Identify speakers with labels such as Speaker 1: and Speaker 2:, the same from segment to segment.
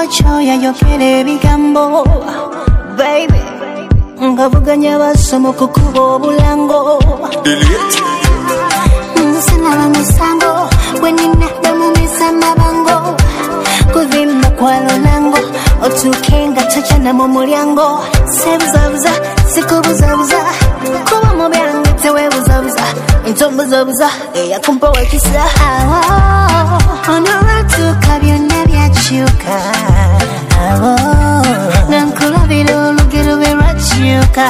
Speaker 1: choya yokere bigambo baby ngavuganya basomo kukubo bulango
Speaker 2: delete
Speaker 1: Sana misango wenina damu misama bango kuvimba kwa lolango otukenga chacha na mumulyango sebuzabuza sikubuzabuza kuba mubyange tewebuzabuza ntombuzabuza eyakumpa wakisa onoratuka byonna byakyuka nankulabira olugero bwe lwakyuka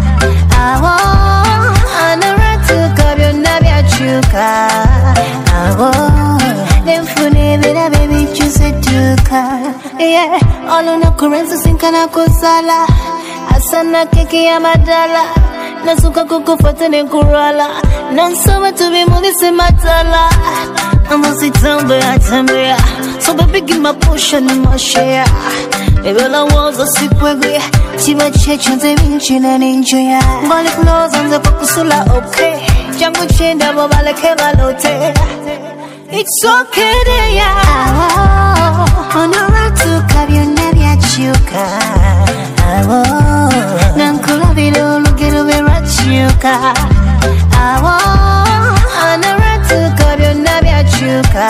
Speaker 1: onoratuka byonna byakyuka nenfuna ebirabe bikyuse tuka olunaku lwensisikana kusala asana keki y'amadala nasuka kukufuata nenkulwala nansaba tubimulise matala amasitambea so baby give my portion and my share ebelowooza sikwegwe kiba kyekyo nze binkyina nenjoya mbali kulowooza nze kukusula okay jangu kyendabo baleke balote it's okay deya onoratuka byonna byakyuka nankulabira olugero bwe lwakyuka onoratuka byonna byakyuka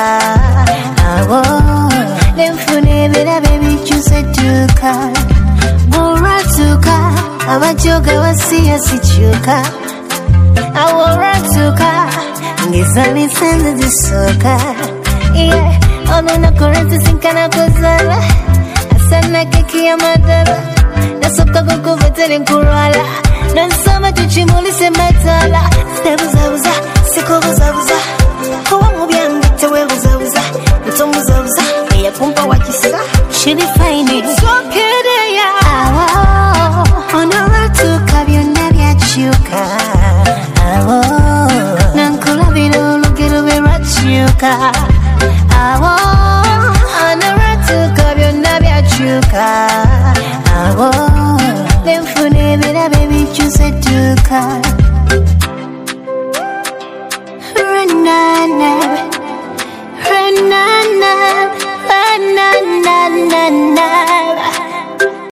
Speaker 1: nenfuna ebirabe bikyuse tuka bwolwatuka abajoga basiya sikyuka aworatuka ngizalisenze zisoka olunaku lwensisikana kuzala asana keki y'amadala nasoka kukufuata nenkulwala nansaba tukimulise matala sebuzabuza sikubuzabuza kuba mubyange tewebuzabuza ntombuzabuza eyakumpa wakisa shiri fine sokereya onoratuka byonna byakyuka nankulabira olugero bwe lwakyuka onoratuka byonna byakyuka nenfuna ebirabe bikyuse tuka